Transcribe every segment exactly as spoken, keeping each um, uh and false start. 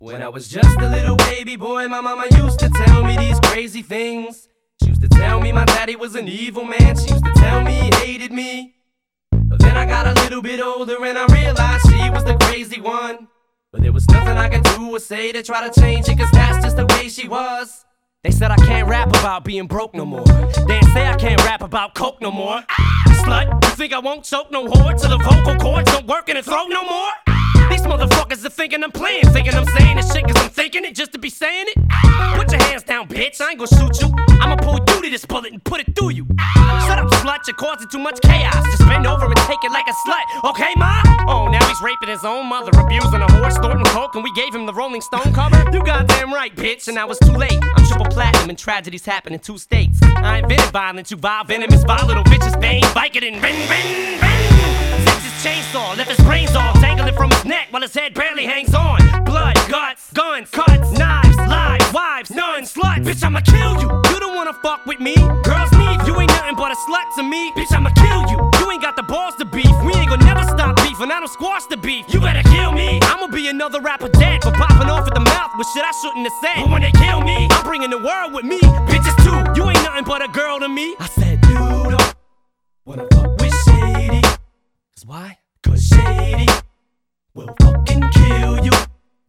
When I was just a little baby boy, my mama used to tell me these crazy things. She used to tell me my daddy was an evil man. She used to tell me he hated me. But then I got a little bit older and I realized she was the crazy one. But there was nothing I could do or say to try to change it, cause that's just the way she was. They said I can't rap about being broke no more. They say I can't rap about coke no more. Ah, slut, you think I won't choke no whore till the vocal cords don't work in the throat no more? These motherfuckers are thinking I'm playing, thinking I'm saying this shit cause I'm thinking it just to be saying it. Put your hands down, bitch, I ain't gon' shoot you. I'ma pull you to this bullet and put it through you. Shut up, slut, you're causing too much chaos. Just bend over and take it like a slut, okay, ma? Oh, now he's raping his own mother, abusing a horse, snorting coke, and we gave him the Rolling Stone cover? You goddamn right, bitch, and now it's too late. I'm triple platinum and tragedies happen in two states. I invented violence, you vile venomous, vile little bitches, bang, Vicodin, bang, bang, bang. Zips his chainsaw, left his brains all dangling from his neck while his head barely hangs on. Blood, guts, guns, cuts, knives, lies, wives, nuns, sluts. Bitch, I'ma kill you. You don't wanna fuck with me. Girls need you, ain't nothing but a slut to me. Bitch, I'ma kill you. You ain't got the balls to beef. We ain't gonna never stop beefing. I don't squash the beef. You better kill me. I'ma be another rapper dead for popping off at the mouth with shit I shouldn't have said. But when they kill me, I'm bringing the world with me. Bitches too. You ain't nothing but a girl to me. I said you don't wanna fuck with Shady. Cause why? Cause Shady will fucking kill you.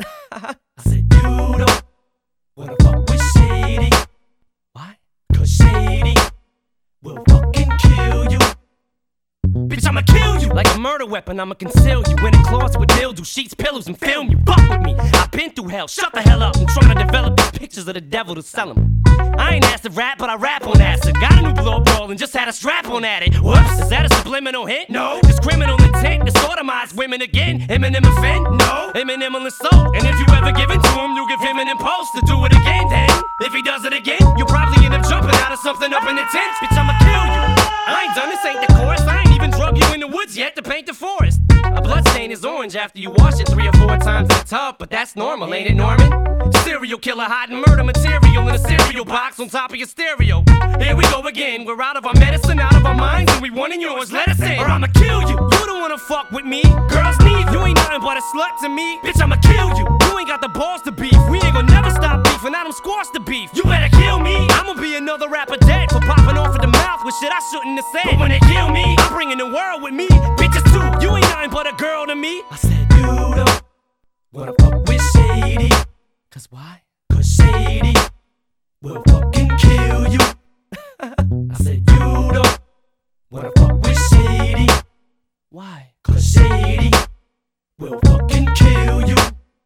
I said you don't wanna fuck with Shady. Why? Cause Shady will fucking kill you. Bitch, I'ma kill you. Like a murder weapon, I'ma conceal you in a closet with mildew, sheets, pillows, and film you. Fuck with me, I've been through hell. Shut the hell up, I'm trying to develop these pictures of the devil to sell them. I ain't asked to rap, but I rap on acid. Got a new blow roll and just had a strap on at it. Whoops, is that a subliminal hint? No. This criminal intent to sodomize women again. Eminem offend? No. Eminem will insult. And if you ever give it to him, you give him an impulse to do it again. Then, if he does it again, you'll probably end up jumping out of something up in the tent. Bitch, I'ma kill you. I ain't done this, ain't the chorus. I ain't even drug you in the woods yet to paint the forest. A blood stain is orange after you wash it three or four times in the tub, but that's normal, ain't it, Norman? Serial killer hiding murder material in a cereal box on top of your stereo. Here we go again, we're out of our medicine, out of our minds, and we wanting yours, let us in, or I'ma kill you. You don't wanna fuck with me. Girls need you, ain't nothing but a slut to me. Bitch, I'ma kill you. You ain't got the balls to beef. We ain't gonna never stop beefing, I don't squash the beef. You better kill me. I'ma be another rapper dead for popping off at the mouth with shit I shouldn't have said. But when they kill me, I'm bringing the world with me. Bitches too, you ain't nothing but a girl to me. I said you don't wanna fuck with Shady. Cause why? Cause Shady will fucking kill you. I said you don't wanna fuck with Shady. Why? Cause Shady will fucking kill you.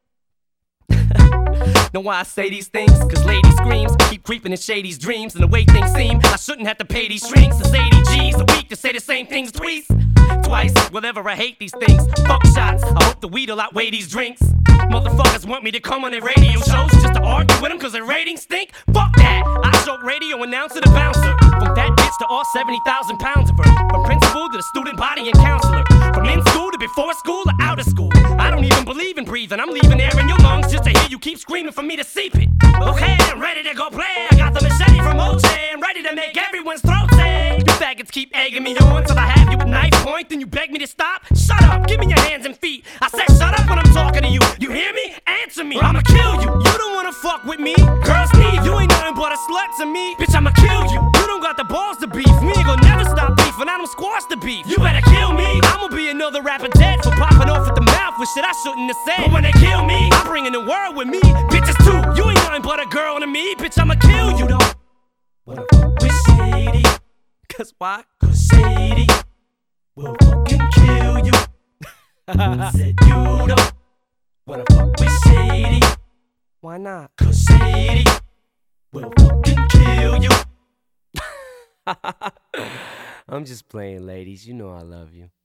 Know why I say these things? Cause lady screams keep creeping in Shady's dreams. And the way things seem, I shouldn't have to pay these shrinks. It's eighty G's a week to say the same things twice. Twice, whatever, I hate these things. Fuck shots, I hope the weed'll outweigh these drinks. Motherfuckers want me to come on their radio shows just to argue with them cause their ratings stink. Fuck that, I show radio announcer to bouncer. From that bitch to all seventy thousand pounds of her. From principal to the student body and counselor. From in school to before school or out of school. I don't even believe in breathing, I'm leaving air in your lungs just to hear you keep screaming for me to seep it. Okay, I'm ready to go play. I got the machete from O J. I'm ready to make everyone's throat sing. You faggots keep egging me on till I have you at knife point. Then you beg me to stop. Shut up, give me your hands and feet. I said shut up when I'm talking to you. You hear me? Answer me, or I'ma kill you. You don't wanna fuck with me. Girls need you, ain't nothing but a slut to me. Bitch, I'ma kill you. You don't got the balls to beef. We ain't gonna never stop beefing. I don't squash the beef. You better kill me. I'ma be another rapper dead for popping off at the mouth with shit I shouldn't have said. But when they kill me, I'm bringing the world with me. Bitches too, you ain't nothing but a girl to me. Bitch, I'ma kill you. You don't wanna fuck with Shady. Cause why? Cause Shady will fucking kill you. I said you don't wanna fuck with Shady. Why not? Cause Shady will fucking kill you. I'm just playing, ladies. You know I love you.